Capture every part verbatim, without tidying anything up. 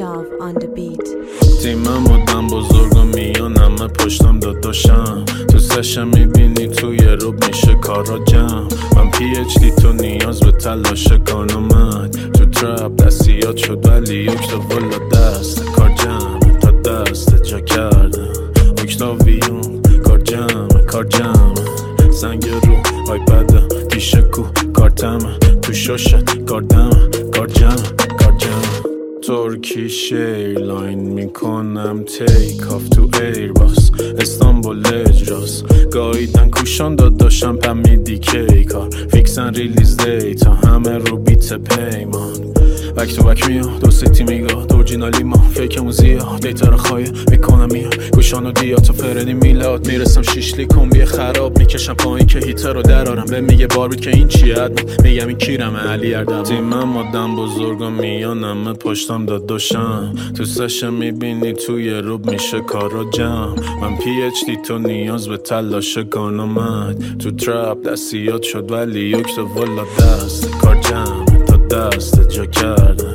love on the beat. تیمم مدام بزرگ و میان همه پشتم داداشم. تو سشم میبینی توی روب میشه کارا جمع. من پی اچ دی تو نیاز به تلاش کانومد. تو ترپ دستیات شد ولی یک تا والا دست کار جمع تا دست جا کردم. اکتاویون کار جمع کار جمع. زنگ رو آیپد دیشکو کارتم. تو شاشت کاردم کار جمع کار جمع. ترکیش ایرلاین میکنم تیک آف تو ایرباس. استانبول اجراس گاییدن کوشان داداشم پمیدی کی کار. فیکسن ریلیز دیتا همه رو بیت پیمان. بک تو بک میاد دو سیتی میگاه دورجینالی ما فیکمون زیاد. دیتا رو خواهی میکنم میاد گوشان و دیا تا فرنی میلاد. میرسم شیشلی کمبی خراب میکشم پایین که هیتر رو درارم. به میگه باربید که این چیه ادم میگم این کیرمه علی اردم. تیمم آدم بزرگ و میان همه پشتم داداشم. تو سشم میبینی توی روب میشه کارا جمع. من پی اچ دی تو نیاز به تلاش کانومد. تو ترپ دستیات شد ولی یک تا والا دست کار جمع تا دست جا کردم.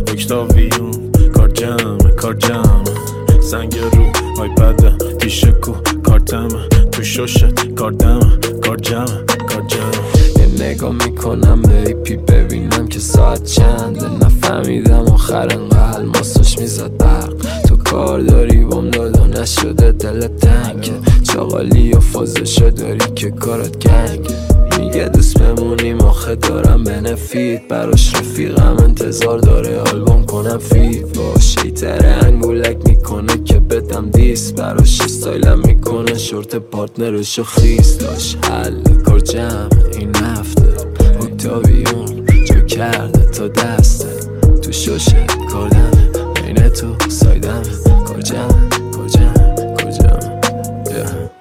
اکتاویون کار جمع کار جمع. زنگ رو آیپد دیشکو کارتم. تو شاشت کاردم کار جمع کار جمع. یه نگاه میکنم به ای پی ببینم که ساعت چنده. نفهمیدم آخر انقدر الماساش میزد برق. تو کار داری بام داد و نشده دل تنگه. چاقالی و فازشو داری که کارت گنگه. میگه دوست بمونیم آخه دارم بنفید. براش رفیقم انتظار داره آلبوم کنم فید باش. شیطره انگولک میکنه که بدم دیست. براش استایلم میکنه شورت پارتنرشو خیست. داشت حل کار جمع این هفته. اکتاویون جو کرده تا دسته. تو شاشه کار دمه بین تو سایدمه. کار جمع کار جمع کار جمع yeah.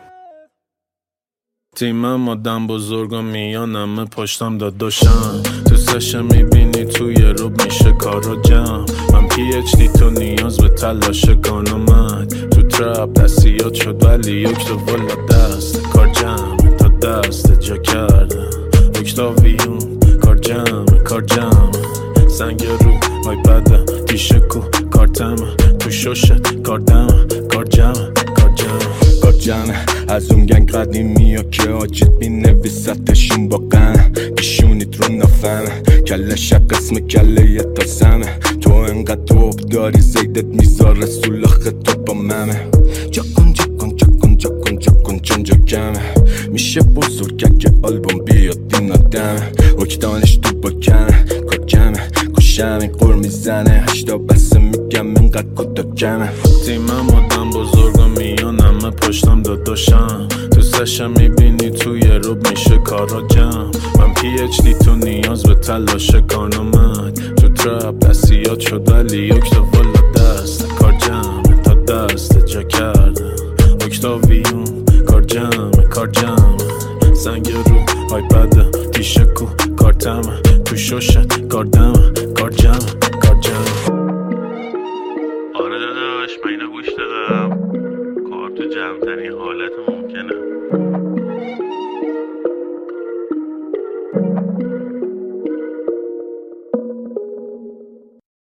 تیمم آدم بزرگ و میان همه پشتم داداشم. تو سشم میبینی توی روب میشه کارا جمع. من پی اچ دی تو نیاز به تلاش کانومد. تو ترپ دستیات شد ولی یک تا والا دست کار جمع تا دست جا کردم. اکتاویون کار جمع کار جمع. زنگ رو آیپد دیشکو کارتم. تو شاشت کاردم کار جمع کار جمع کار جمع. از اون گنگ قدیمی ها که آجید می نویستشون با قن. پیشونیت رو نفهمه کلش قسم کله یه تازمه. تو انقدر توب داری زیدت میذاره سولاخ تو با ممه. جا کن جا کن جا کن جا کن جا کن چون جا کمه. میشه بزرگ اگه آلبوم بیاد این آدمه. وکتانش تو با کمه کار جمعه. کشم این قور میزنه هشتا بسه میگم اینقدر کتا کمه. تیمم آدم بزرگ و میان همه پشتم داداشم. تو سشم میبینی توی روب میشه کارا جمع. من پی اچ دی تو نیاز به تلاش کانومد. تو ترپ دستیات شد ولی یک تا